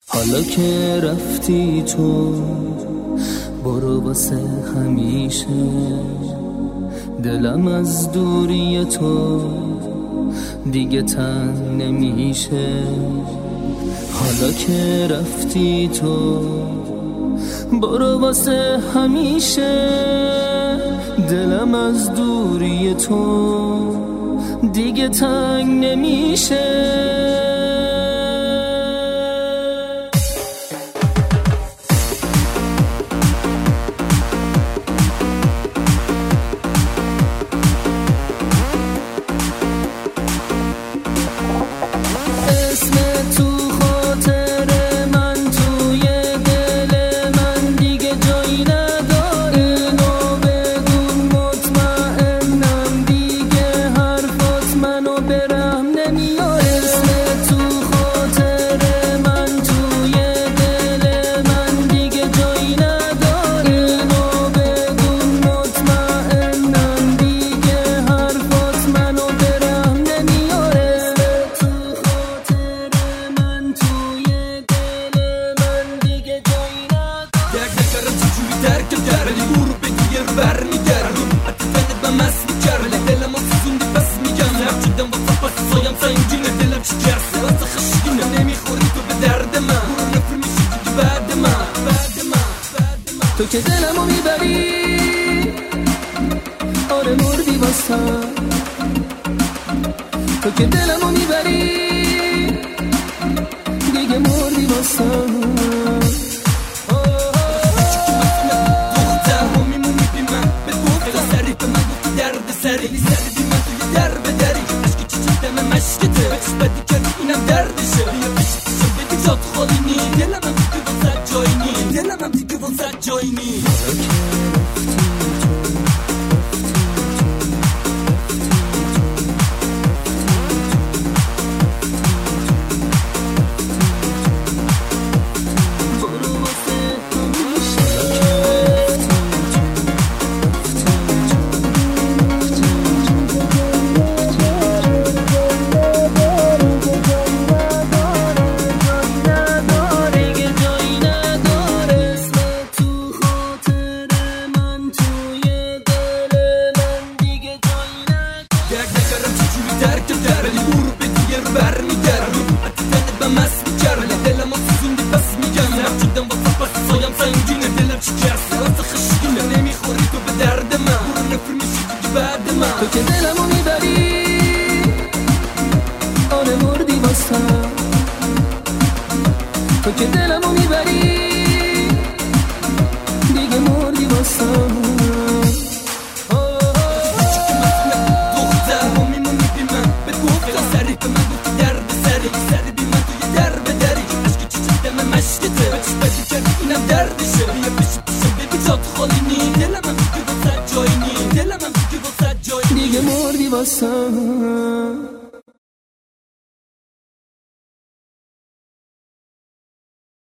حالا که رفتی تو برو واسه همیشه، دلم از دوری تو دیگه تنگ نمیشه. حالا که رفتی تو برو واسه همیشه، دلم از دوری تو دیگه تنگ نمیشه. تو که دلمو میبری، آره مردی واسم. تو که دلمو میبری دیگه مردی واسم. دختر میمونی بی من به گفتم سری به من گفتی درد سری بی من توی در به دری عشق چی دم مشکته بچش بدی که اینم دردشه. بیا پیش بدی جات خالی نی دلم هم دیگه واسه جایی نی دلم هم دیگه واسه جایی نی. تو که دلمو میبری، آره مردی واسم. تو که دلمو میبری دیگه مردی واسم. دختر میمونی بی من به گفتم سری به من گفتی درد سری بی من توی در به دری عشق چی دم مشکته بچش بدی که اینم دردشه. بیا پیش ببی جات خالی نی دلم هم دیگه واسه جایی نی دلم هم دیگه واسه جایی دیگه مردی واسم.